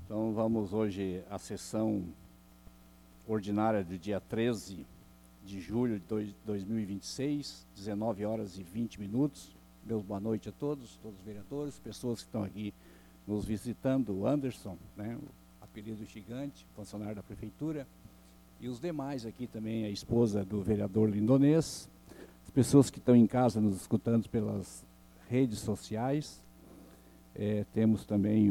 Então vamos hoje à sessão ordinária do dia 13 de julho de 2026, 19 horas e 20 minutos. Meus boa noite a todos os vereadores, pessoas que estão aqui nos visitando, o Anderson, né, o apelido gigante, funcionário da prefeitura, e os demais aqui também, a esposa do vereador Lindonês, as pessoas que estão em casa nos escutando pelas redes sociais. Temos também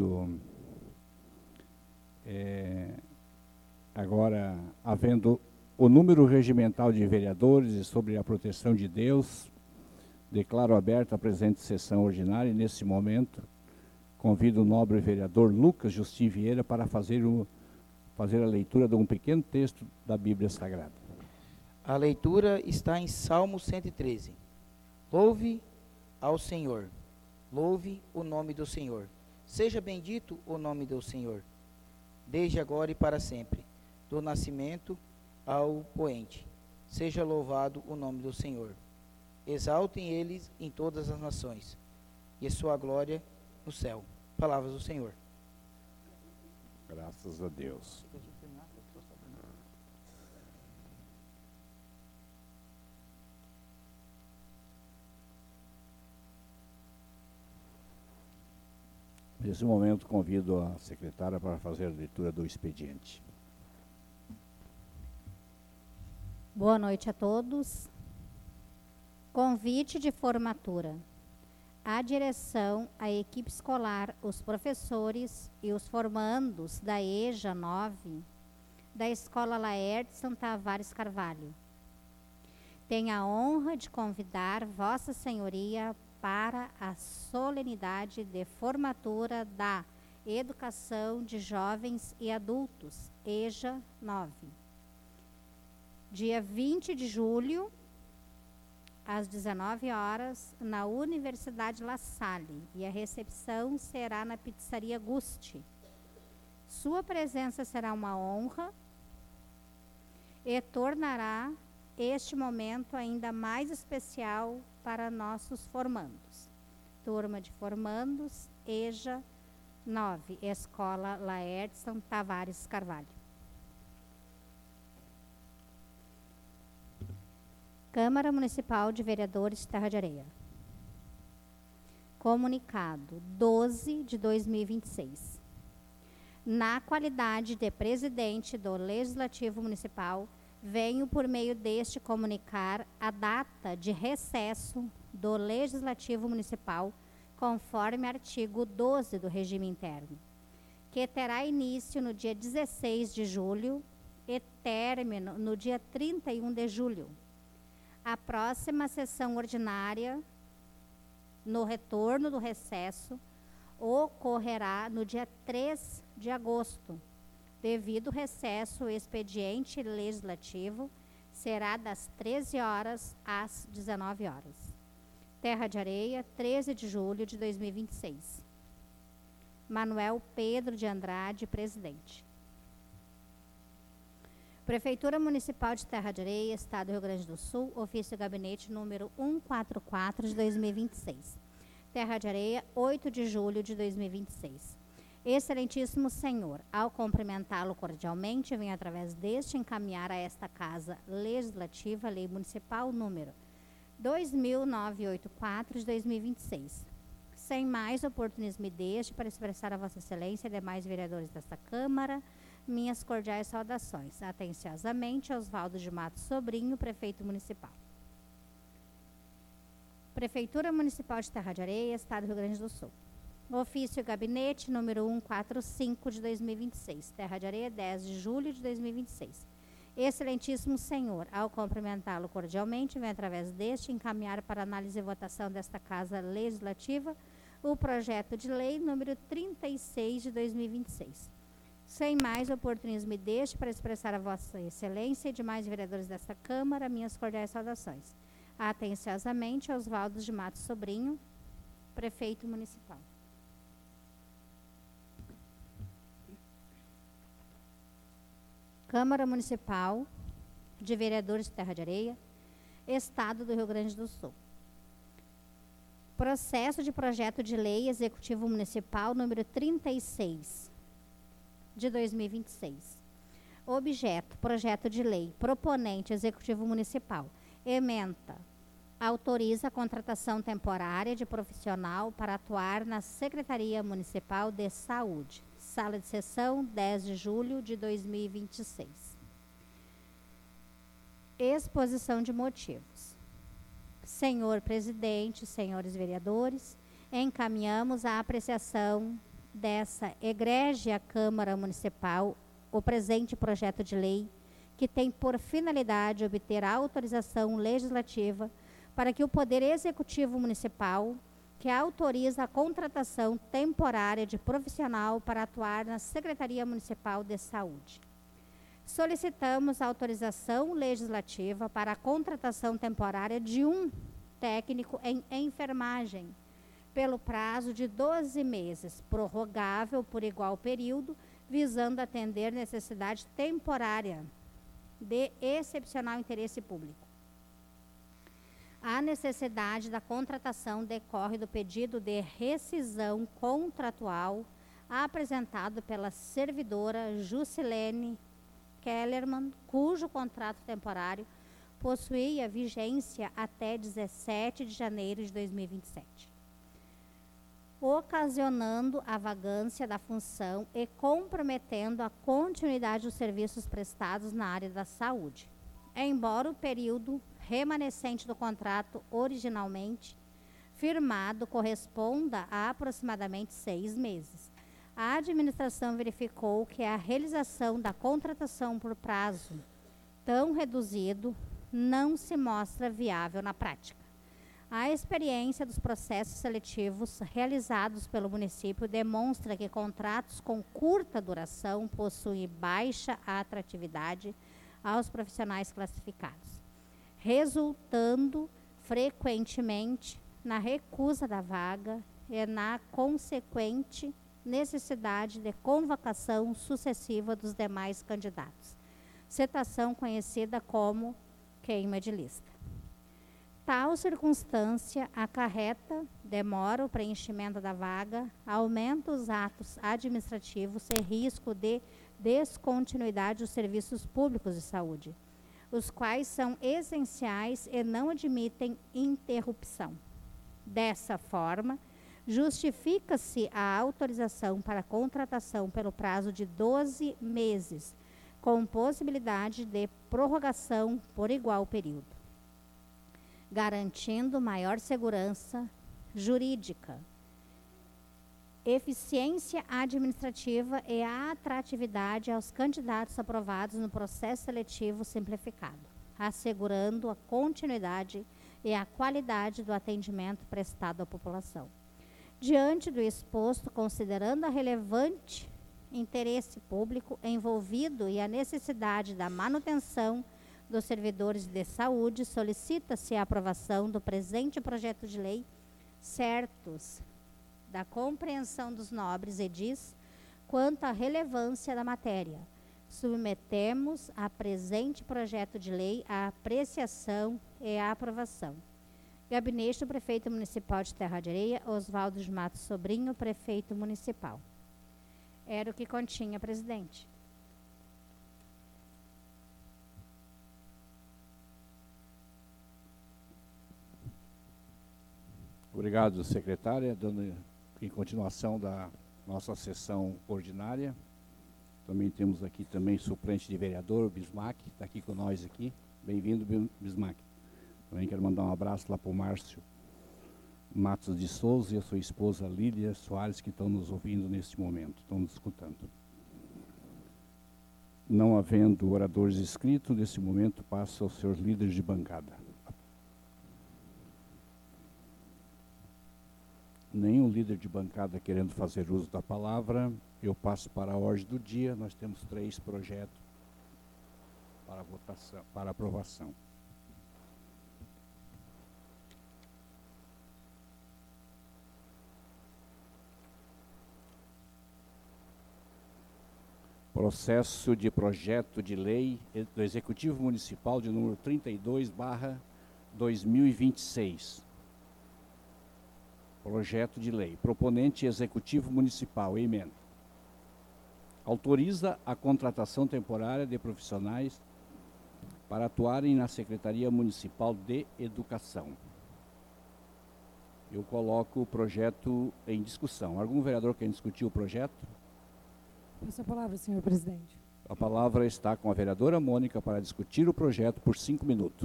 agora, havendo o número regimental de vereadores e sobre a proteção de Deus, declaro aberta a presente sessão ordinária e, nesse momento, convido o nobre vereador Lucas Justin Vieira para fazer a leitura de um pequeno texto da Bíblia Sagrada. A leitura está em Salmo 113. Louve ao Senhor, louve o nome do Senhor. Seja bendito o nome do Senhor, desde agora e para sempre, do nascimento ao poente. Seja louvado o nome do Senhor. Exaltem eles em todas as nações, e a sua glória no céu. Palavras do Senhor. Graças a Deus. Nesse momento, convido a secretária para fazer a leitura do expediente. Boa noite a todos. Convite de formatura. A direção, a equipe escolar, os professores e os formandos da EJA 9, da Escola Laertson Tavares Carvalho. Tenho a honra de convidar Vossa Senhoria para a solenidade de formatura da Educação de Jovens e Adultos, EJA 9. Dia 20 de julho, às 19 horas, na Universidade La Salle, e a recepção será na Pizzaria Gusti. Sua presença será uma honra e tornará este momento ainda mais especial para nossos formandos. Turma de formandos, EJA 9, Escola Laertson Tavares Carvalho. Câmara Municipal de Vereadores de Terra de Areia. Comunicado 12 de 2026. Na qualidade de presidente do Legislativo Municipal, venho por meio deste comunicar a data de recesso do Legislativo Municipal, conforme artigo 12 do regime interno, que terá início no dia 16 de julho e término no dia 31 de julho. A próxima sessão ordinária, no retorno do recesso, ocorrerá no dia 3 de agosto. Devido ao recesso, o expediente legislativo será das 13 horas às 19 horas. Terra de Areia, 13 de julho de 2026. Manuel Pedro de Andrade, presidente. Prefeitura Municipal de Terra de Areia, Estado do Rio Grande do Sul, ofício gabinete número 144 de 2026. Terra de Areia, 8 de julho de 2026. Excelentíssimo Senhor, ao cumprimentá-lo cordialmente, venho através deste encaminhar a esta Casa Legislativa Lei Municipal número 2984 de 2026. Sem mais oportunismo deste, para expressar a Vossa Excelência e demais vereadores desta Câmara, minhas cordiais saudações. Atenciosamente, Oswaldo de Matos Sobrinho, Prefeito Municipal. Prefeitura Municipal de Terra de Areia, Estado do Rio Grande do Sul. Ofício Gabinete número 145 de 2026. Terra de Areia, 10 de julho de 2026. Excelentíssimo Senhor, ao cumprimentá-lo cordialmente, venho através deste encaminhar para análise e votação desta Casa Legislativa o projeto de lei número 36 de 2026. Sem mais oportunismo deste, para expressar a Vossa Excelência e demais vereadores desta Câmara, minhas cordiais saudações. Atenciosamente, Oswaldo de Matos Sobrinho, Prefeito Municipal. Câmara Municipal de Vereadores de Terra de Areia, Estado do Rio Grande do Sul. Processo de projeto de lei executivo municipal número 36, de 2026. Objeto: projeto de lei. Proponente: Executivo Municipal. Ementa: autoriza a contratação temporária de profissional para atuar na Secretaria Municipal de Saúde. Sala de sessão, 10 de julho de 2026. Exposição de motivos. Senhor presidente, senhores vereadores, encaminhamos à apreciação dessa egrégia Câmara Municipal o presente projeto de lei, que tem por finalidade obter a autorização legislativa para que o Poder Executivo Municipal, que autoriza a contratação temporária de profissional para atuar na Secretaria Municipal de Saúde. Solicitamos a autorização legislativa para a contratação temporária de um técnico em enfermagem, pelo prazo de 12 meses, prorrogável por igual período, visando atender necessidade temporária de excepcional interesse público. A necessidade da contratação decorre do pedido de rescisão contratual apresentado pela servidora Jusilene Kellerman, cujo contrato temporário possuía vigência até 17 de janeiro de 2027. Ocasionando a vagância da função e comprometendo a continuidade dos serviços prestados na área da saúde. Embora o período remanescente do contrato originalmente firmado corresponda a aproximadamente 6 meses, a administração verificou que a realização da contratação por prazo tão reduzido não se mostra viável na prática. A experiência dos processos seletivos realizados pelo município demonstra que contratos com curta duração possuem baixa atratividade aos profissionais classificados, resultando frequentemente na recusa da vaga e na consequente necessidade de convocação sucessiva dos demais candidatos, situação conhecida como queima de lista. Tal circunstância acarreta, demora o preenchimento da vaga, aumenta os atos administrativos e risco de descontinuidade dos serviços públicos de saúde, os quais são essenciais e não admitem interrupção. Dessa forma, justifica-se a autorização para a contratação pelo prazo de 12 meses, com possibilidade de prorrogação por igual período, garantindo maior segurança jurídica, eficiência administrativa e a atratividade aos candidatos aprovados no processo seletivo simplificado, assegurando a continuidade e a qualidade do atendimento prestado à população. Diante do exposto, considerando a relevante interesse público envolvido e a necessidade da manutenção dos servidores de saúde, solicita-se a aprovação do presente projeto de lei, certos da compreensão dos nobres edis quanto à relevância da matéria. Submetemos a presente projeto de lei à apreciação e à aprovação. Gabinete do Prefeito Municipal de Terra de Areia, Oswaldo de Matos Sobrinho, Prefeito Municipal. Era o que continha, presidente. Obrigado, secretária. Dando em continuação da nossa sessão ordinária, também temos aqui também suplente de vereador, Bismarck, está aqui com nós aqui. Bem-vindo, Bismarck. Também quero mandar um abraço lá para o Márcio Matos de Souza e a sua esposa Lília Soares, que estão nos ouvindo neste momento, estão nos escutando. Não havendo oradores inscritos, nesse momento passo aos seus líderes de bancada. Nenhum líder de bancada querendo fazer uso da palavra, eu passo para a ordem do dia. Nós temos 3 projetos para votação, para aprovação. Processo de projeto de lei do Executivo Municipal de número 32/2026. Projeto de lei. Proponente Executivo Municipal. Emenda. Autoriza a contratação temporária de profissionais para atuarem na Secretaria Municipal de Educação. Eu coloco o projeto em discussão. Algum vereador quer discutir o projeto? Passo a palavra, senhor presidente. A palavra está com a vereadora Mônica para discutir o projeto por 5 minutos.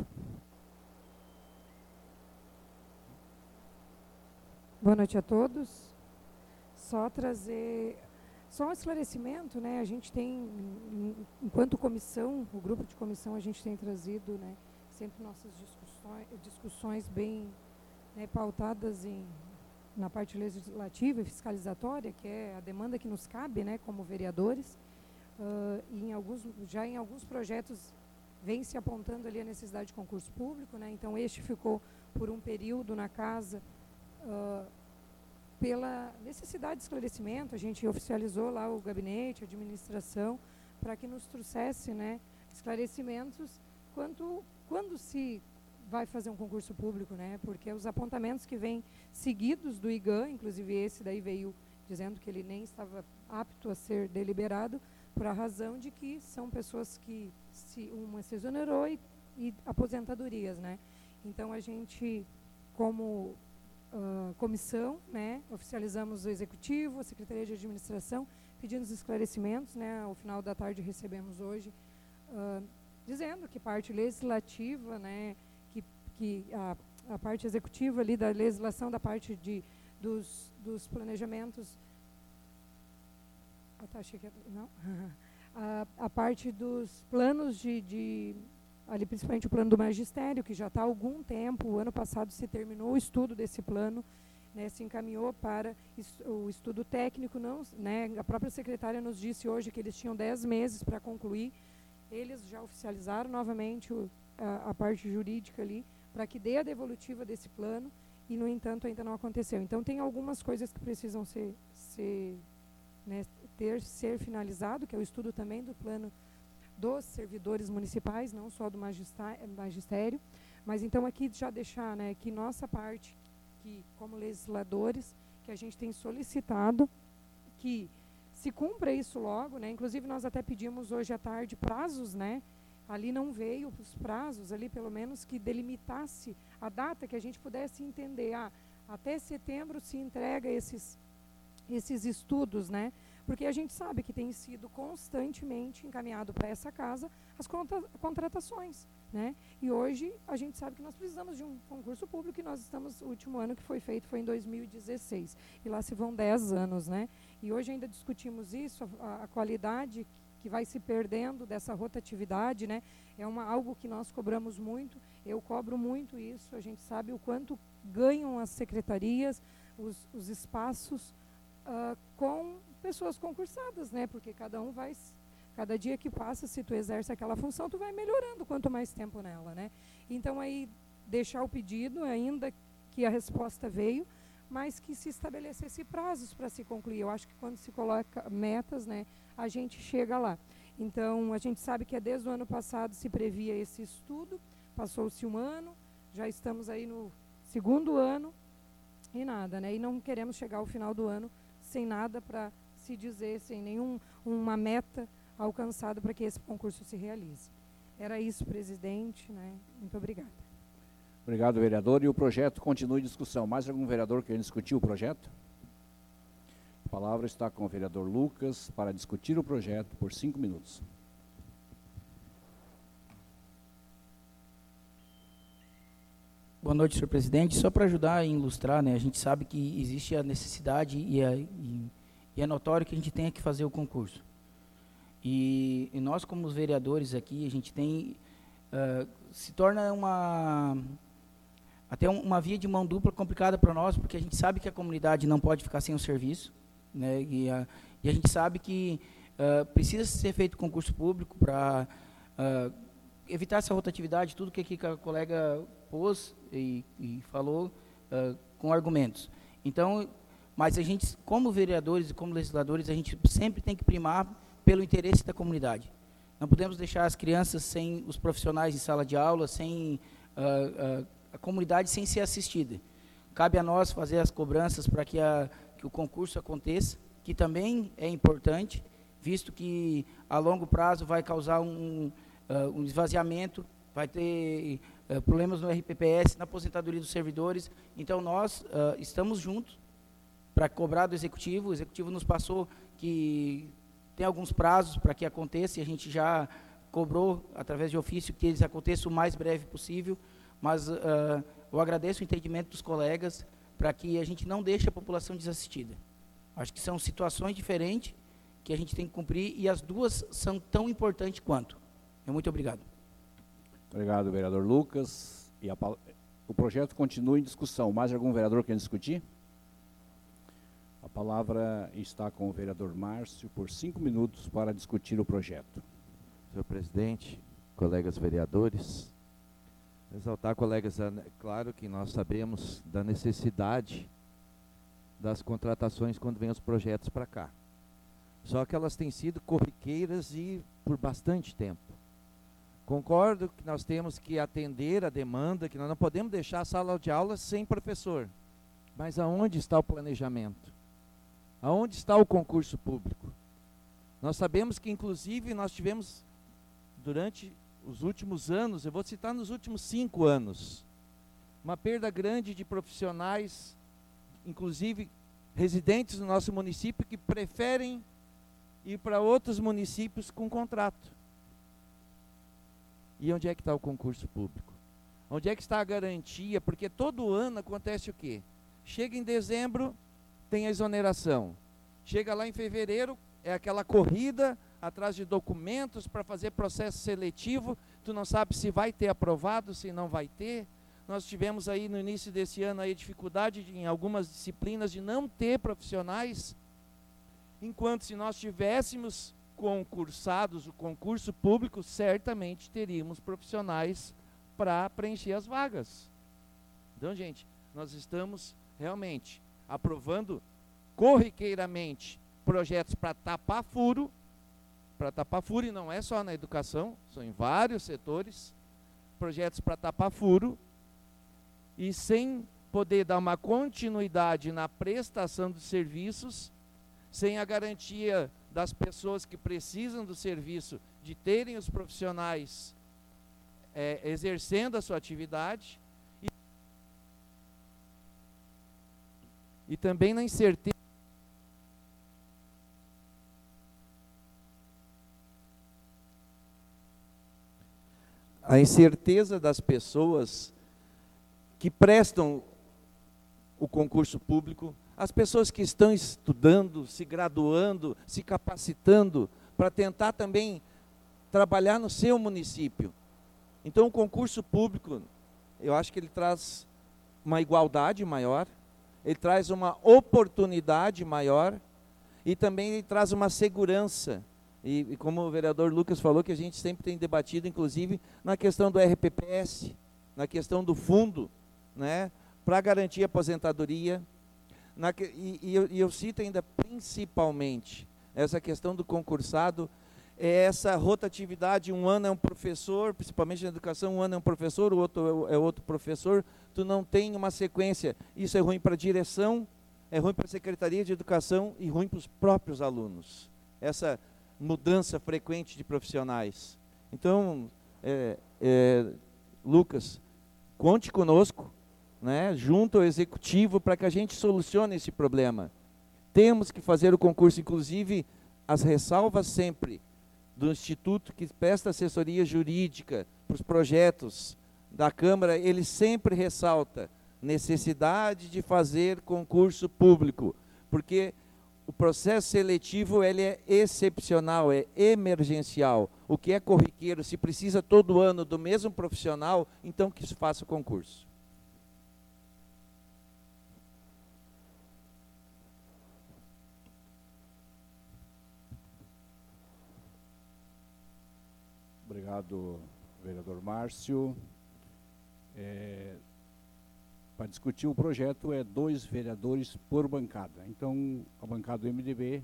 Boa noite a todos. Só um esclarecimento, né? A gente tem, enquanto comissão, o grupo de comissão, a gente tem trazido, né, sempre nossas discussões bem, né, pautadas na parte legislativa e fiscalizatória, que é a demanda que nos cabe, né, como vereadores. E em alguns projetos vem se apontando ali a necessidade de concurso público, né? Então este ficou por um período na casa pela necessidade de esclarecimento. A gente oficializou lá o gabinete, a administração, para que nos trouxesse, né, esclarecimentos quando se vai fazer um concurso público, né? Porque os apontamentos que vêm seguidos do IGAN, inclusive esse daí veio dizendo que ele nem estava apto a ser deliberado, por a razão de que são pessoas que uma se exonerou e aposentadorias, né? Então a gente, como comissão, né, oficializamos o executivo, a Secretaria de Administração, pedindo os esclarecimentos, né? Ao final da tarde recebemos hoje, dizendo que parte legislativa, né, que a parte executiva ali da legislação, da parte dos planejamentos, achei que não, a parte dos planos ali principalmente o plano do magistério, que já está há algum tempo. O ano passado se terminou o estudo desse plano, né, se encaminhou para o estudo técnico, não, né, a própria secretária nos disse hoje que eles tinham 10 meses para concluir. Eles já oficializaram novamente a parte jurídica ali, para que dê a devolutiva desse plano, e, no entanto, ainda não aconteceu. Então, tem algumas coisas que precisam ser finalizado, que é o estudo também do plano dos servidores municipais, não só do magistério. Mas, então, aqui já deixar, né, que nossa parte, que como legisladores, que a gente tem solicitado que se cumpra isso logo, né? Inclusive, nós até pedimos hoje à tarde prazos, né? Ali não veio os prazos, ali pelo menos que delimitasse a data, que a gente pudesse entender, até setembro se entrega esses estudos, né? Porque a gente sabe que tem sido constantemente encaminhado para essa casa as contratações, né? E hoje a gente sabe que nós precisamos de um concurso público, e nós estamos, o último ano que foi feito foi em 2016, e lá se vão 10 anos, né? E hoje ainda discutimos isso, a qualidade que vai se perdendo dessa rotatividade, né? É algo que nós cobramos muito, eu cobro muito isso. A gente sabe o quanto ganham as secretarias, os espaços com pessoas concursadas, né? Porque cada dia que passa, se tu exerce aquela função, tu vai melhorando quanto mais tempo nela, né? Então aí deixar o pedido, ainda que a resposta veio, mas que se estabelecesse prazos para se concluir. Eu acho que quando se coloca metas, né, a gente chega lá. Então, a gente sabe que desde o ano passado se previa esse estudo, passou-se um ano, já estamos aí no segundo ano e nada, né? E não queremos chegar ao final do ano sem nada para se dizer, sem nenhuma meta alcançada para que esse concurso se realize. Era isso, presidente, né? Muito obrigada. Obrigado, vereador. E o projeto continua em discussão. Mais algum vereador quer discutir o projeto? A palavra está com o vereador Lucas para discutir o projeto por 5 minutos. Boa noite, senhor presidente. Só para ajudar a ilustrar, né, a gente sabe que existe a necessidade e é notório que a gente tenha que fazer o concurso. E nós, como os vereadores aqui, a gente tem... se torna até uma via de mão dupla complicada para nós, porque a gente sabe que a comunidade não pode ficar sem o serviço, né, e a gente sabe que precisa ser feito concurso público para evitar essa rotatividade, tudo que aqui a colega pôs e falou com argumentos. Então, mas a gente, como vereadores e como legisladores, a gente sempre tem que primar pelo interesse da comunidade. Não podemos deixar as crianças sem os profissionais em sala de aula, sem a comunidade sem ser assistida. Cabe a nós fazer as cobranças para que o concurso aconteça, que também é importante, visto que a longo prazo vai causar um esvaziamento, vai ter problemas no RPPS, na aposentadoria dos servidores. Então, nós estamos juntos para cobrar do Executivo. O Executivo nos passou que tem alguns prazos para que aconteça, e a gente já cobrou, através de ofício, que eles aconteçam o mais breve possível, mas eu agradeço o entendimento dos colegas para que a gente não deixe a população desassistida. Acho que são situações diferentes que a gente tem que cumprir, e as duas são tão importantes quanto. Muito obrigado. Obrigado, vereador Lucas. E o projeto continua em discussão. Mais algum vereador quer discutir? A palavra está com o vereador Márcio por 5 minutos para discutir o projeto. Senhor presidente, colegas vereadores, exaltar, colegas, claro que nós sabemos da necessidade das contratações quando vem os projetos para cá. Só que elas têm sido corriqueiras e por bastante tempo. Concordo que nós temos que atender a demanda, que nós não podemos deixar a sala de aula sem professor. Mas aonde está o planejamento? Aonde está o concurso público? Nós sabemos que, inclusive, nós tivemos, durante os últimos anos, eu vou citar nos últimos 5 anos, uma perda grande de profissionais, inclusive residentes do nosso município, que preferem ir para outros municípios com contrato. E onde é que está o concurso público? Onde é que está a garantia? Porque todo ano acontece o quê? Chega em dezembro, tem a exoneração. Chega lá em fevereiro, é aquela corrida atrás de documentos para fazer processo seletivo. Tu não sabe se vai ter aprovado, se não vai ter. Nós tivemos aí no início desse ano aí dificuldade em algumas disciplinas de não ter profissionais. Enquanto se nós tivéssemos concursados o concurso público, certamente teríamos profissionais para preencher as vagas. Então, gente, nós estamos realmente aprovando corriqueiramente projetos para tapar furo, e não é só na educação, são em vários setores, projetos para tapar furo, e sem poder dar uma continuidade na prestação dos serviços, sem a garantia das pessoas que precisam do serviço, de terem os profissionais exercendo a sua atividade, e também na incerteza. A incerteza das pessoas que prestam o concurso público, as pessoas que estão estudando, se graduando, se capacitando para tentar também trabalhar no seu município. Então, o concurso público, eu acho que ele traz uma igualdade maior, ele traz uma oportunidade maior, e também ele traz uma segurança. E como o vereador Lucas falou, que a gente sempre tem debatido, inclusive, na questão do RPPS, na questão do fundo, né, para garantir a aposentadoria. Eu cito ainda principalmente essa questão do concursado, essa rotatividade. Um ano é um professor, principalmente na educação, um ano é um professor, o outro é outro professor, tu não tem uma sequência. Isso é ruim para a direção, é ruim para a Secretaria de Educação e ruim para os próprios alunos, essa mudança frequente de profissionais. Então, Lucas, conte conosco, né, junto ao Executivo, para que a gente solucione esse problema. Temos que fazer o concurso, inclusive as ressalvas sempre do Instituto que presta assessoria jurídica para os projetos da Câmara, ele sempre ressalta necessidade de fazer concurso público, porque o processo seletivo ele é excepcional, é emergencial. O que é corriqueiro, se precisa todo ano do mesmo profissional, então que se faça o concurso. Obrigado, vereador Márcio. Para discutir o projeto, 2 vereadores por bancada. Então, a bancada do MDB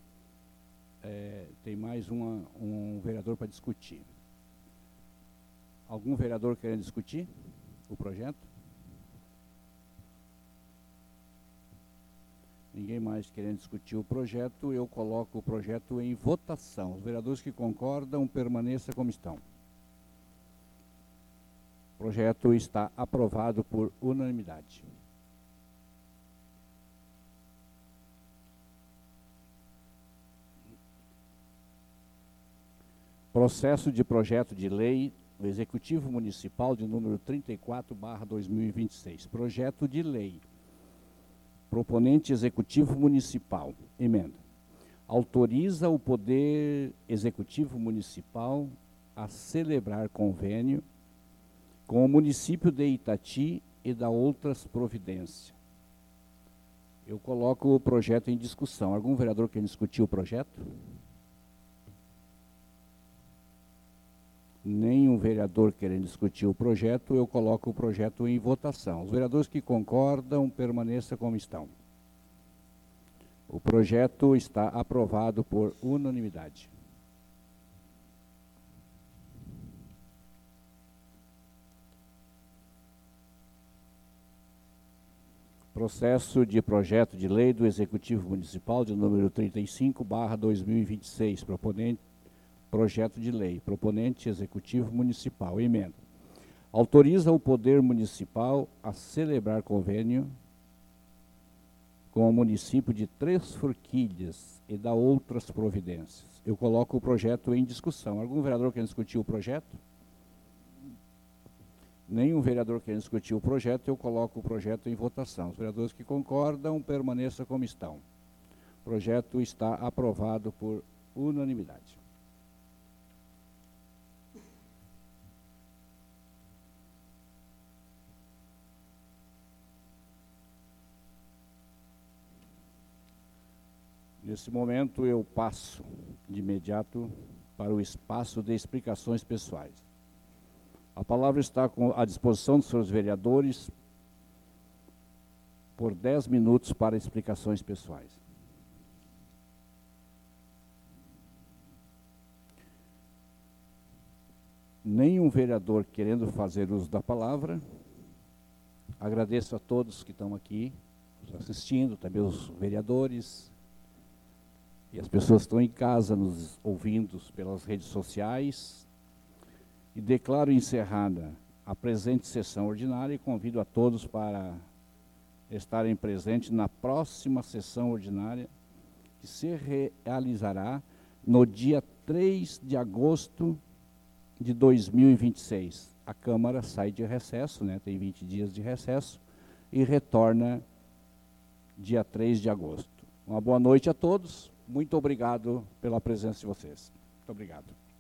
tem mais um vereador para discutir. Algum vereador querendo discutir o projeto? Ninguém mais querendo discutir o projeto, eu coloco o projeto em votação. Os vereadores que concordam, permaneça como estão. O projeto está aprovado por unanimidade. Processo de projeto de lei do Executivo Municipal de número 34/2026. Projeto de lei. Proponente Executivo Municipal. Emenda. Autoriza o Poder Executivo Municipal a celebrar convênio com o município de Itati e da outras providências. Eu coloco o projeto em discussão. Algum vereador quer discutir o projeto? Nenhum vereador querendo discutir o projeto, eu coloco o projeto em votação. Os vereadores que concordam, permaneçam como estão. O projeto está aprovado por unanimidade. Processo de projeto de lei do Executivo Municipal de número 35/2026. Projeto de lei. Proponente Executivo Municipal. Emenda. Autoriza o Poder Municipal a celebrar convênio com o município de Três Forquilhas e da outras providências. Eu coloco o projeto em discussão. Algum vereador quer discutir o projeto? Nenhum vereador quer discutir o projeto, eu coloco o projeto em votação. Os vereadores que concordam, permaneçam como estão. O projeto está aprovado por unanimidade. Nesse momento, eu passo de imediato para o espaço de explicações pessoais. A palavra está à disposição dos senhores vereadores por 10 minutos para explicações pessoais. Nenhum vereador querendo fazer uso da palavra. Agradeço a todos que estão aqui nos assistindo, também os vereadores e as pessoas que estão em casa nos ouvindo pelas redes sociais. E declaro encerrada a presente sessão ordinária e convido a todos para estarem presentes na próxima sessão ordinária, que se realizará no dia 3 de agosto de 2026. A Câmara sai de recesso, tem 20 dias de recesso, e retorna dia 3 de agosto. Uma boa noite a todos. Muito obrigado pela presença de vocês. Muito obrigado.